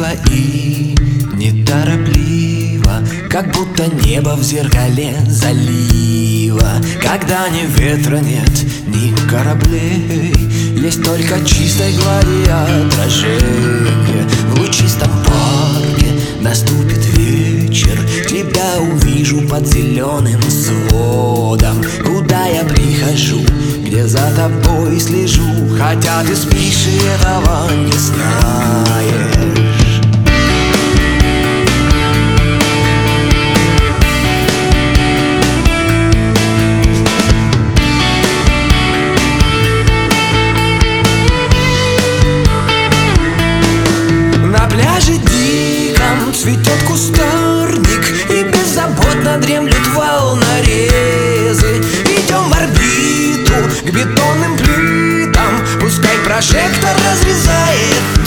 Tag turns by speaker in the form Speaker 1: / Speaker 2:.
Speaker 1: красиво и неторопливо, как будто небо в зеркале залива. Когда ни ветра нет, ни кораблей, есть только чистой глади отражение. В лучистом парке наступит вечер, тебя увижу под зеленым сводом. Куда я прихожу, где за тобой слежу, хотя ты спишь и этого не знаешь. На пляже диком цветет кустарник, и беззаботно дремлют волнорезы. Идем в орбиту к бетонным плитам, пускай прожектор разрезает